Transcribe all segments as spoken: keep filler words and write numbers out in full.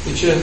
Wiecie,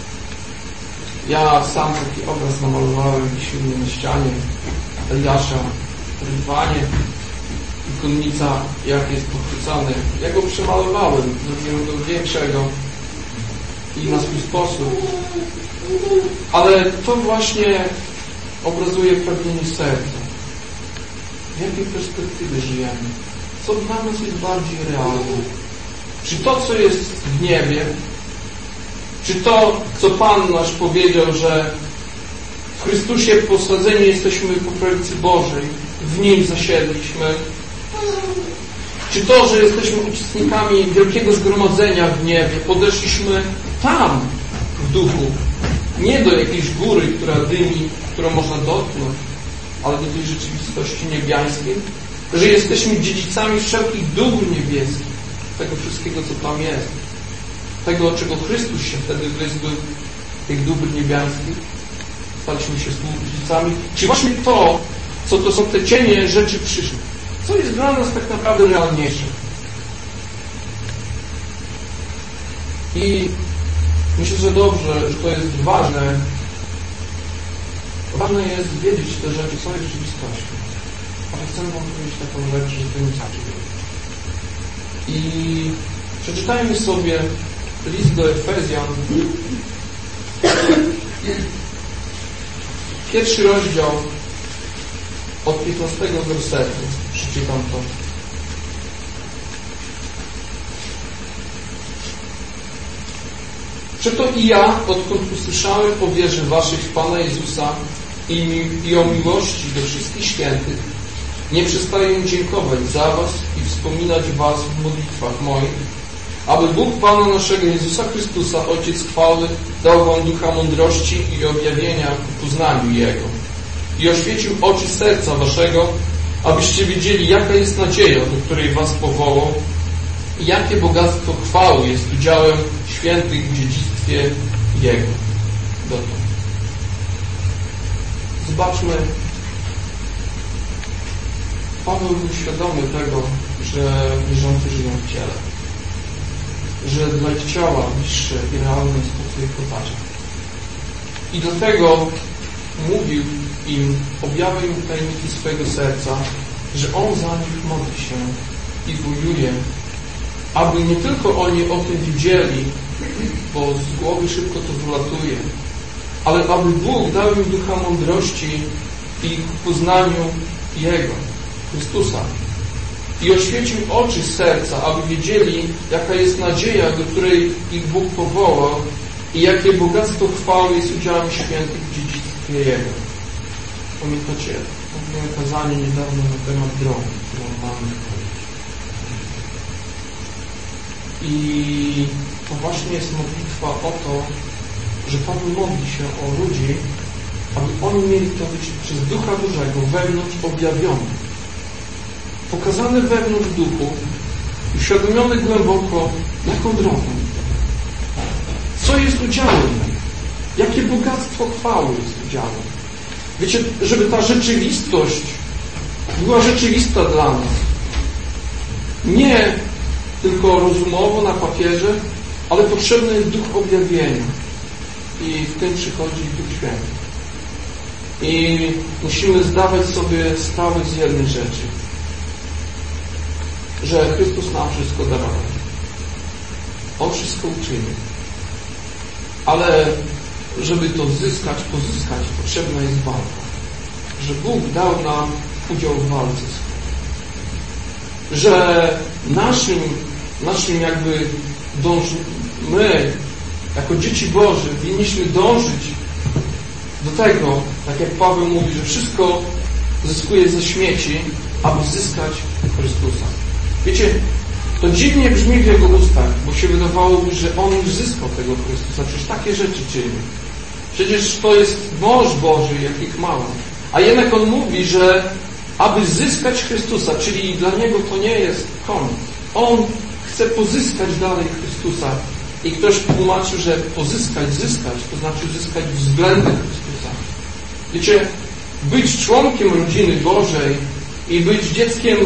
ja sam taki obraz namalowałem silnie na ścianie Eliasza, rydwanie, ikonnica, jak jest pochwycany. Ja go przemalowałem, zrobiłem go większego i na swój sposób. Ale to właśnie obrazuje pragnienie serca. W jakiej perspektywie żyjemy? Co dla nas jest bardziej realne? Czy to, co jest w niebie, czy to, co Pan nasz powiedział, że w Chrystusie posadzeni jesteśmy po prawicy Bożej, w Nim zasiedliśmy, czy to, że jesteśmy uczestnikami wielkiego zgromadzenia w niebie, podeszliśmy tam w duchu, nie do jakiejś góry, która dymi, którą można dotknąć, ale do tej rzeczywistości niebiańskiej, że jesteśmy dziedzicami wszelkich dóbr niebieskich, tego wszystkiego, co tam jest, tego, czego Chrystus się wtedy wyzbył, tych dóbr niebiańskich, staliśmy się współdziedzicami, czy właśnie to, co to są te cienie rzeczy przyszłych, co jest dla nas tak naprawdę realniejsze. I myślę, że dobrze, że to jest ważne. Ważne jest wiedzieć te rzeczy, co jest rzeczywistością. Ale chcę wam powiedzieć taką rzecz, że to nie znaczy. I przeczytajmy sobie list do Efezjan. Pierwszy rozdział od piętnastego wersetu. Przeczytam to. Przeto i ja, odkąd usłyszałem o wierze waszej w Pana Jezusa i, mi, i o miłości do wszystkich świętych, nie przestaję dziękować za was i wspominać was w modlitwach moich, aby Bóg Pana naszego Jezusa Chrystusa, Ojciec chwały, dał wam ducha mądrości i objawienia ku poznaniu Jego i oświecił oczy serca waszego, abyście wiedzieli, jaka jest nadzieja, do której was powołał i jakie bogactwo chwały jest udziałem świętych w dziedzictwie Jego. Dotąd. Zobaczmy, Paweł był świadomy tego, że wierzący żyją w ciele, że dla ich ciała bliższe i realne jest to, co ich otacza. I dlatego mówił im, objawił im tajniki swojego serca, że On za nich modli się i wojuje, aby nie tylko oni o tym wiedzieli, bo z głowy szybko to wylatuje, ale aby Bóg dał im ducha mądrości i ku poznaniu Jego, Chrystusa. I oświecił oczy serca, aby wiedzieli, jaka jest nadzieja, do której ich Bóg powołał i jakie bogactwo chwały jest udziałem świętych w dziedzictwie Jego. Pamiętacie, mówiłem kazanie niedawno na temat drogi, którą mamy chodzić. I to właśnie jest modlitwa o to, że Pan modli się o ludzi, aby oni mieli to być przez Ducha Bożego wewnątrz objawione. Pokazane wewnątrz duchu, uświadomione głęboko, jaką drogą. Co jest udziałem? Jakie bogactwo chwały jest udziałem? Wiecie, żeby ta rzeczywistość była rzeczywista dla nas. Nie tylko rozumowo na papierze, ale potrzebny jest duch objawienia. I w tym przychodzi Duch Święty. I musimy zdawać sobie sprawę z jednej rzeczy. Że Chrystus nam wszystko darował. On wszystko uczynił. Ale żeby to zyskać, pozyskać, potrzebna jest walka. Że Bóg dał nam udział w walce swojej. Że naszym, naszym jakby dąż... my, jako dzieci Boże, winniśmy dążyć do tego, tak jak Paweł mówi, że wszystko zyskuje ze śmieci, aby zyskać Chrystusa. Wiecie, to dziwnie brzmi w Jego ustach, bo się wydawałoby, że On już zyskał tego Chrystusa. Przecież takie rzeczy czyni. Przecież to jest mąż Boży, jakich mało. A jednak On mówi, że aby zyskać Chrystusa, czyli dla Niego to nie jest koniec. On chce pozyskać dalej Chrystusa. I ktoś tłumaczył, że pozyskać, zyskać, to znaczy zyskać względy Chrystusa. Wiecie, być członkiem rodziny Bożej i być dzieckiem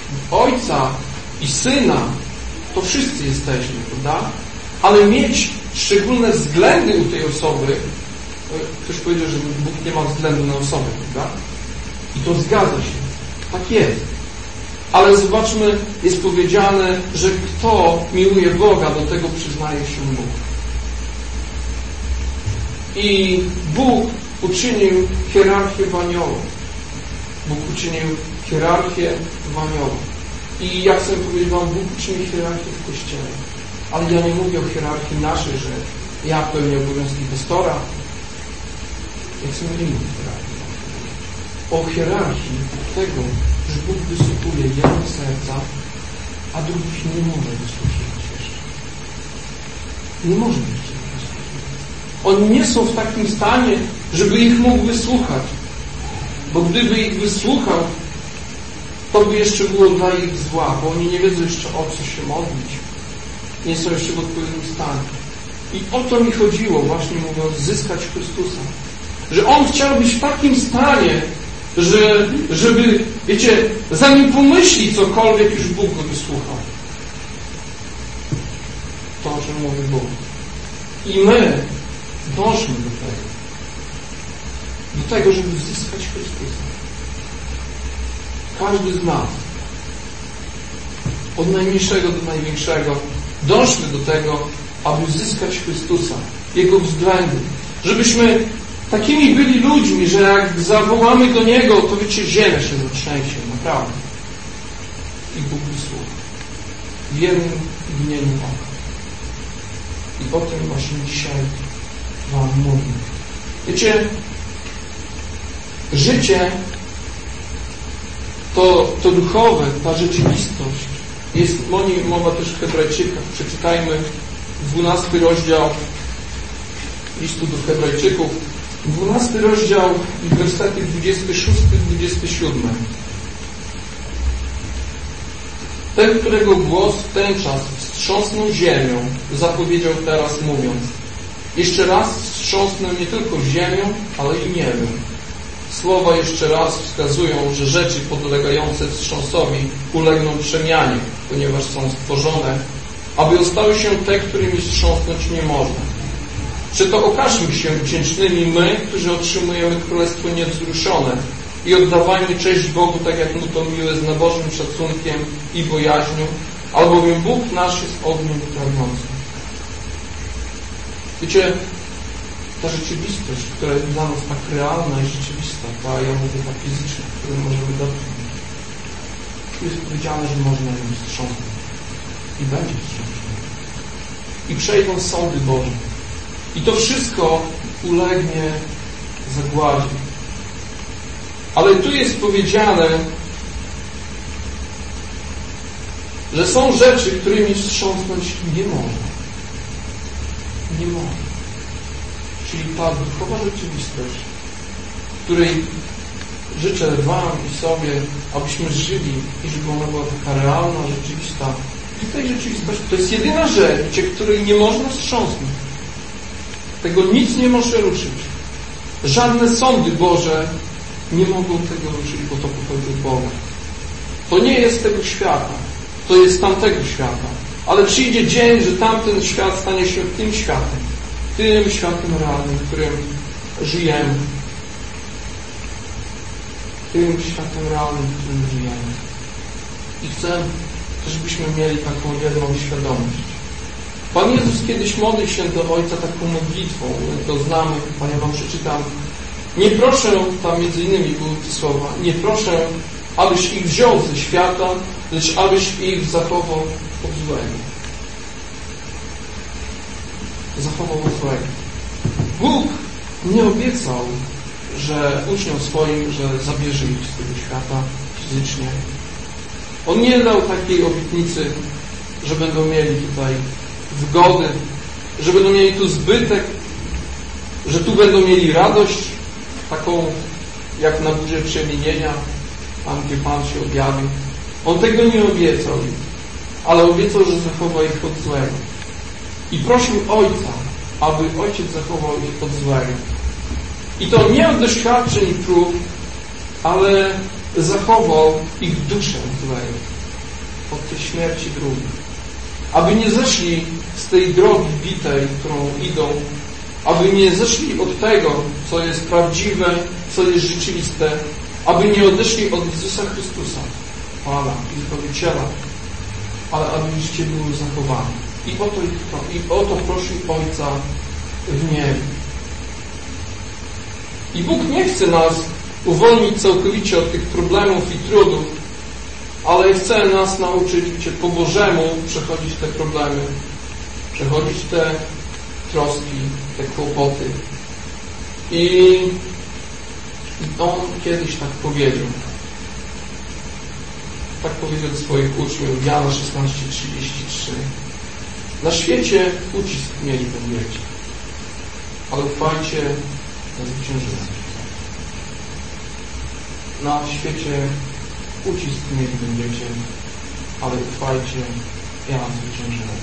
Ojca i Syna, to wszyscy jesteśmy, prawda? Ale mieć szczególne względy u tej osoby. Ktoś powiedział, że Bóg nie ma względu na osobę, prawda? I to zgadza się. Tak jest. Ale zobaczmy, jest powiedziane, że kto miłuje Boga, do tego przyznaje się Bóg. I Bóg uczynił hierarchię w aniołach. Bóg uczynił hierarchię w aniołach. I jak chcę powiedzieć Wam, Bóg uczynił hierarchię w Kościele. Ale ja nie mówię o hierarchii naszej, że ja pełnię obowiązki pastora. Ja chcę mówić o hierarchii. O hierarchii tego, że Bóg wysłuchuje jednych serca, a drugich nie może wysłuchiwać jeszcze. Nie może wysłuchiwać. Oni nie są w takim stanie, żeby ich mógł wysłuchać. Bo gdyby ich wysłuchał, to by jeszcze było dla ich zła, bo oni nie wiedzą jeszcze, o co się modlić. Nie są jeszcze w odpowiednim stanie. I o to mi chodziło, właśnie mówiąc, zyskać Chrystusa. Że On chciał być w takim stanie, że, żeby, wiecie, zanim pomyśli cokolwiek, już Bóg go wysłuchał. To, o czym mówi Bóg. I my dążmy do tego. Do tego, żeby zyskać Chrystusa. Każdy z nas. Od najmniejszego do największego. Dążmy do tego, aby zyskać Chrystusa. Jego względy. Żebyśmy takimi byli ludźmi, że jak zawołamy do Niego, to wiecie, ziemia się zatrzęsie. Naprawdę. I Bóg wysłucha. W jednym imieniu oka. I o tym właśnie dzisiaj Wam mówię. Wiecie, życie to, to duchowe, ta rzeczywistość jest, mowa też w Hebrajczykach. Przeczytajmy dwunasty rozdział listu do Hebrajczyków. dwunasty rozdział, wersety dwudziesty szósty dwudziesty siódmy. Ten, którego głos w ten czas wstrząsnął ziemią, zapowiedział teraz mówiąc: jeszcze raz wstrząsnę nie tylko ziemią, ale i niebem. Słowa jeszcze raz wskazują, że rzeczy podlegające wstrząsowi ulegną przemianie, ponieważ są stworzone, aby ostały się te, którymi wstrząsnąć nie można. Przeto okażmy się wdzięcznymi my, którzy otrzymujemy Królestwo niewzruszone i oddawajmy cześć Bogu, tak jak Mu to miłe, z nabożnym szacunkiem i bojaźnią, albowiem Bóg nasz jest ogniem pragnącym. Wiecie, ta rzeczywistość, która jest dla nas tak realna i rzeczywista, ta, ja mówię, ta fizyczna, którą możemy dotknąć, jest powiedziane, że można ją wstrząsnąć. I będzie wstrząsnąć. I przejdą sądy Boże. I to wszystko ulegnie zagładzie. Ale tu jest powiedziane, że są rzeczy, którymi wstrząsnąć nie można. Nie można. Czyli ta duchowa rzeczywistość, której życzę Wam i sobie, abyśmy żyli i żeby ona była taka realna, rzeczywista. I tej rzeczywistości to jest jedyna rzecz, gdzie, której nie można wstrząsnąć. Tego nic nie może ruszyć. Żadne sądy Boże nie mogą tego ruszyć, bo to pochodzi od Boga. To nie jest tego świata. To jest z tamtego świata. Ale przyjdzie dzień, że tamten świat stanie się tym światem. Tym światem realnym, w którym żyjemy. Tym światem realnym, w którym żyjemy. I chcę, żebyśmy mieli taką jedną świadomość. Pan Jezus kiedyś modlił się do Ojca taką modlitwą, my to znamy, Panie Wam przeczytam. Nie proszę, tam między innymi były te słowa, nie proszę, abyś ich wziął ze świata, lecz abyś ich zachował od złego. Zachował od złego. Bóg nie obiecał, że uczniom swoim, że zabierze ich z tego świata fizycznie. On nie dał takiej obietnicy, że będą mieli tutaj wygody, że będą mieli tu zbytek, że tu będą mieli radość, taką jak na górze przemienienia, tam gdzie Pan się objawił. On tego nie obiecał, ale obiecał, że zachowa ich od złego. I prosił Ojca, aby Ojciec zachował ich od złego. I to nie od doświadczeń i prób, ale zachował ich duszę od złego, od tej śmierci drugiej. aby nie zeszli z tej drogi bitej, którą idą, aby nie zeszli od tego, co jest prawdziwe, co jest rzeczywiste, aby nie odeszli od Jezusa Chrystusa, Pana i Zbawiciela, ale aby życie było zachowane. I o to, i o to prosi Ojca w niebie. I Bóg nie chce nas uwolnić całkowicie od tych problemów i trudów, ale chce nas nauczyć po Bożemu przechodzić te problemy, przechodzić te troski, te kłopoty. I On kiedyś tak powiedział. Tak powiedział do swoich uczniów, Jana szesnaście trzydzieści trzy. Na świecie ucisk mieli będziecie, ale ufajcie, ja zwyciężyłem. Na świecie ucisk mieli będziecie, ale ufajcie, ja zwyciężyłem.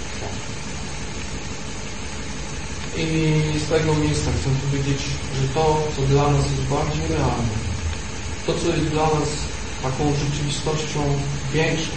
I z tego miejsca chcę powiedzieć, że to, co dla nas jest bardziej realne, to, co jest dla nas taką rzeczywistością większą,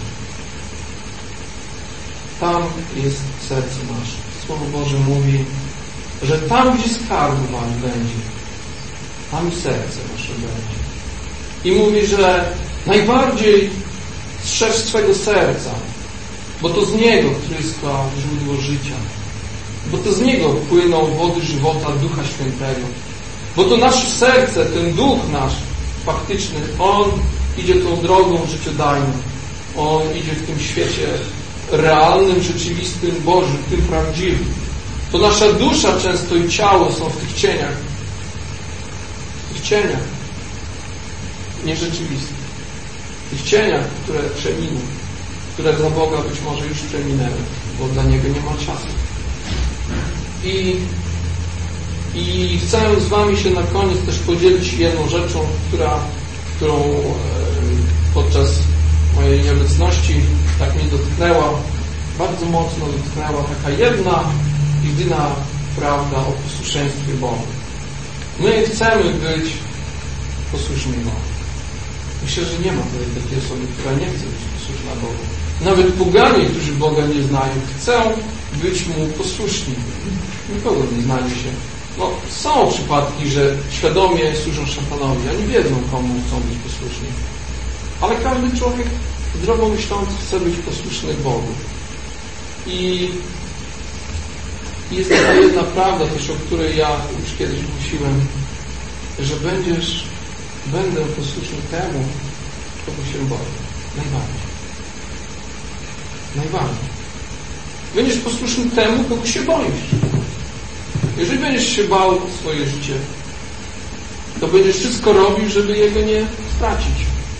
tam jest serce nasze. Słowo Boże mówi, że tam, gdzie skarb wasz będzie, tam i serce nasze będzie. I mówi, że najbardziej strzeż swego serca, bo to z niego tryska źródło życia. Bo to z niego płyną wody żywota Ducha Świętego. Bo to nasze serce, ten duch nasz faktyczny, on idzie tą drogą życiodajną. On idzie w tym świecie realnym, rzeczywistym, Bożym, tym prawdziwym. To nasza dusza często i ciało są w tych cieniach. W tych cieniach nierzeczywistych. W tych cieniach, które przeminą. Które za Boga być może już przeminęły, bo dla Niego nie ma czasu. I, I chcę z Wami się na koniec też podzielić jedną rzeczą, która, którą e, podczas mojej nieobecności tak mnie dotknęła, bardzo mocno dotknęła taka jedna, jedyna prawda o posłuszeństwie Bogu. My chcemy być posłuszni Bogu. Myślę, że nie ma tutaj takiej osoby, która nie chce być posłuszna Bogu. Nawet poganie, którzy Boga nie znają, chcą być Mu posłuszni. Nikogo nie znają się. No, są przypadki, że świadomie służą szatanowi. Oni wiedzą, komu chcą być posłuszni. Ale każdy człowiek zdrowo myślący chce być posłuszny Bogu. I jest taka jedna prawda też, o której ja już kiedyś głosiłem, że będziesz, będę posłuszny temu, kogo się boję. Najbardziej. Najbardziej. Będziesz posłuszny temu, kogo się boisz. Jeżeli będziesz się bał swoje życie, to będziesz wszystko robił, żeby jego nie stracić.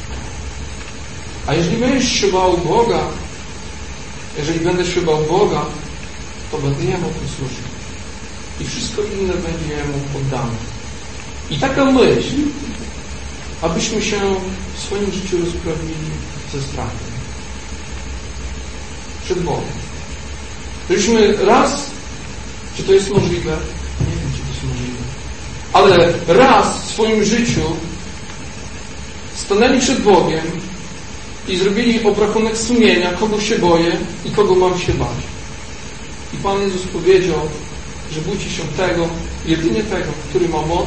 A jeżeli będziesz się bał Boga, jeżeli będę się bał Boga, to będę Jemu posłuszny. I wszystko inne będzie Jemu poddane. I taka myśl, abyśmy się w swoim życiu rozprawili ze strachem. Przed Bogiem. Żebyśmy raz, czy to jest możliwe? Nie wiem, czy to jest możliwe. Ale raz w swoim życiu stanęli przed Bogiem i zrobili obrachunek sumienia, kogo się boję i kogo mam się bać. I Pan Jezus powiedział, że bójcie się tego, jedynie tego, który ma moc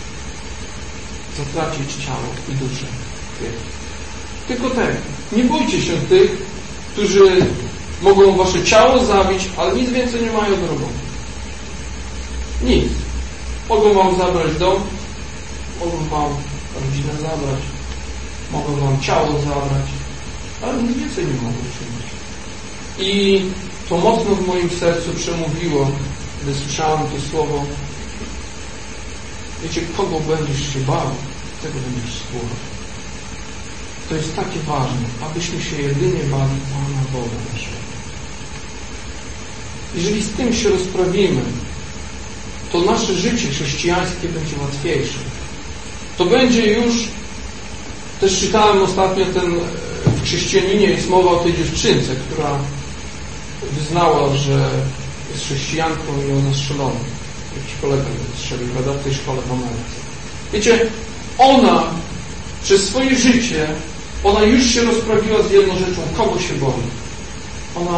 zatracić ciało i duszę. Tylko tego. Nie bójcie się tych, którzy mogą wasze ciało zabić, ale nic więcej nie mają do roboty. Nic. Mogą wam zabrać dom, mogą wam rodzinę zabrać, mogą wam ciało zabrać, ale nic więcej nie mogą czynić. I to mocno w moim sercu przemówiło, gdy słyszałem to słowo. Wiecie, kogo będziesz się bał, tego będziesz słuchał. To jest takie ważne, abyśmy się jedynie bali Pana Boga naszego. Jeżeli z tym się rozprawimy, to nasze życie chrześcijańskie będzie łatwiejsze. To będzie już, też czytałem ostatnio ten, w Chrześcijaninie jest mowa o tej dziewczynce, która wyznała, że jest chrześcijanką i ona strzelona. Jakiś kolega strzelił, prawda, w tej szkole w Ameryce. Wiecie, ona przez swoje życie, ona już się rozprawiła z jedną rzeczą, kogo się boi. Ona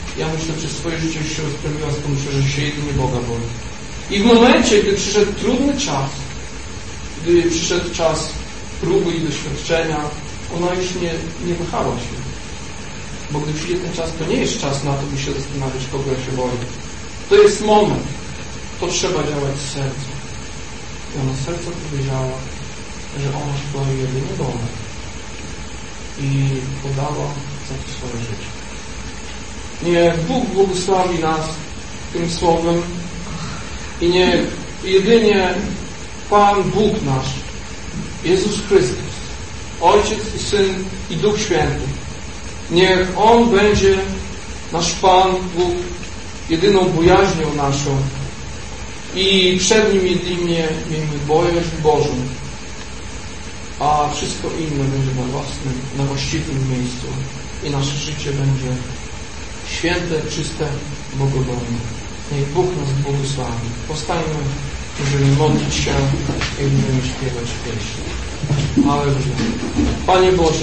Ja myślę, że swoje życie już się rozprawiła z tym, że się jedynie Boga boi. I w momencie, gdy przyszedł trudny czas, gdy przyszedł czas próby i doświadczenia, ona już nie, nie wahała się. Bo gdy przyjdzie ten czas, to nie jest czas na to, by się zastanawiać, kogo ja się boję. To jest moment. To trzeba działać z serca. I ona z serca powiedziała, że ona się boi jedynie Boga. I podała za to swoje życie. Niech Bóg błogosławi nas tym słowem i niech jedynie Pan Bóg nasz, Jezus Chrystus, Ojciec i Syn i Duch Święty, niech On będzie nasz Pan Bóg, jedyną bojaźnią naszą i przed Nim jedynie miejmy bojaźń Bożą, a wszystko inne będzie na własnym, na właściwym miejscu i nasze życie będzie święte, czyste, bogobojne. Niech Bóg nas błogosławi. Powstańmy, możemy modlić się i będziemy śpiewać pieśni. Alleluja. Panie Boże,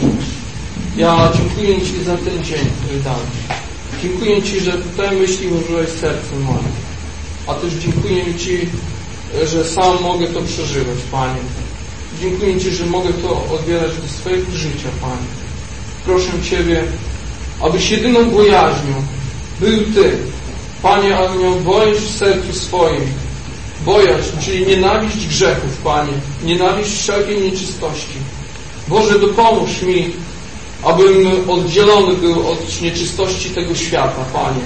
ja dziękuję Ci za ten dzień, który dałeś. Dziękuję Ci, że te myśli włożyłeś w serce moje. A też dziękuję Ci, że sam mogę to przeżywać, Panie. Dziękuję Ci, że mogę to odbierać do swojego życia, Panie. Proszę Ciebie, abyś jedyną bojaźnią był Ty. Panie, aby miał bojaźń w sercu swoim. Bojaźń, czyli nienawiść grzechów, Panie. Nienawiść wszelkiej nieczystości. Boże, dopomóż mi, abym oddzielony był od nieczystości tego świata, Panie.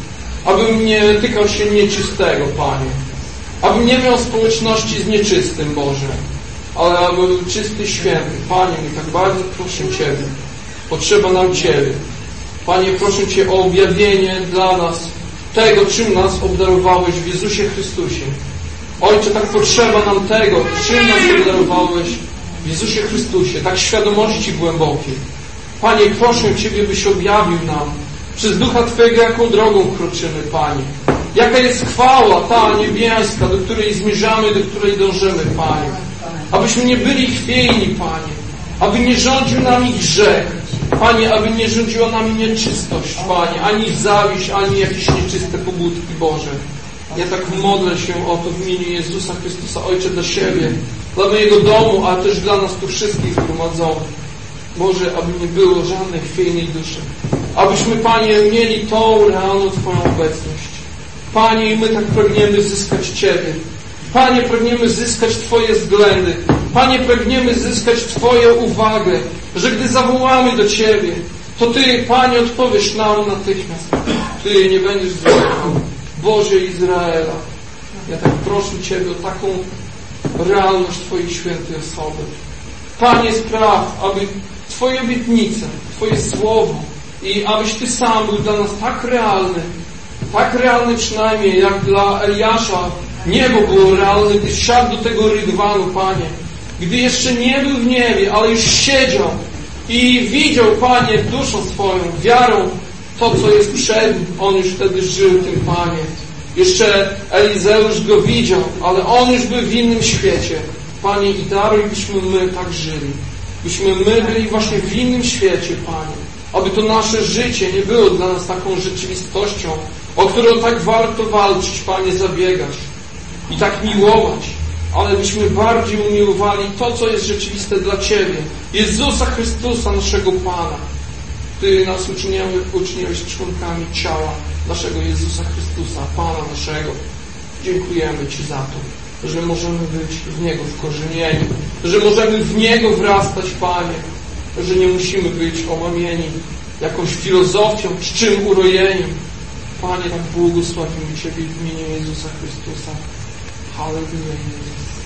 Abym nie tykał się nieczystego, Panie. Abym nie miał społeczności z nieczystym, Boże. Ale aby był czysty, święty. Panie, mi tak bardzo proszę Ciebie. Potrzeba nam Ciebie. Panie, proszę Cię o objawienie dla nas tego, czym nas obdarowałeś w Jezusie Chrystusie. Ojcze, tak potrzeba nam tego, czym nas obdarowałeś w Jezusie Chrystusie, tak świadomości głębokiej. Panie, proszę Ciebie, byś objawił nam przez Ducha Twojego, jaką drogą kroczymy, Panie. Jaka jest chwała ta niebieska, do której zmierzamy, do której dążymy, Panie. Abyśmy nie byli chwiejni, Panie. Aby nie rządził nami grzech. Panie, aby nie rządziła nami nieczystość, Panie. Ani zawiść, ani jakieś nieczyste pobudki, Boże. Ja tak modlę się o to w imieniu Jezusa Chrystusa, Ojcze, dla siebie, dla mojego domu, a też dla nas tu wszystkich zgromadzonych. Boże, aby nie było żadnej chwiejnej duszy. Abyśmy, Panie, mieli tą realną Twoją obecność. Panie, i my tak pragniemy zyskać Ciebie. Panie, pragniemy zyskać Twoje względy. Panie, pragniemy zyskać Twoją uwagę, że gdy zawołamy do Ciebie, to Ty, Panie, odpowiesz nam natychmiast. Ty nie będziesz zwlekał. Boże Izraela, ja tak proszę Ciebie o taką realność Twojej świętej osoby. Panie, spraw, aby Twoje obietnice, Twoje słowo i abyś Ty sam był dla nas tak realny, tak realny przynajmniej jak dla Eliasza niebo było realne, gdy wsiadł do tego rydwanu, Panie. Gdy jeszcze nie był w niebie, ale już siedział i widział, Panie, duszą swoją, wiarą to, co jest przed nim. On już wtedy żył tym, Panie. Jeszcze Elizeusz go widział, ale on już był w innym świecie. Panie, i daruj, byśmy my tak żyli. Byśmy my byli właśnie w innym świecie, Panie. Aby to nasze życie nie było dla nas taką rzeczywistością, o którą tak warto walczyć, Panie, zabiegać i tak miłować, ale byśmy bardziej umiłowali to, co jest rzeczywiste dla Ciebie. Jezusa Chrystusa, naszego Pana. Ty nas uczyniłeś, uczyniłeś członkami ciała naszego Jezusa Chrystusa, Pana naszego. Dziękujemy Ci za to, że możemy być w Niego wkorzenieni, że możemy w Niego wrastać, Panie, że nie musimy być omamieni jakąś filozofią, czczym urojeniem. Panie, tak błogosławimy Ciebie w imieniu Jezusa Chrystusa. Halleluja, Jezus.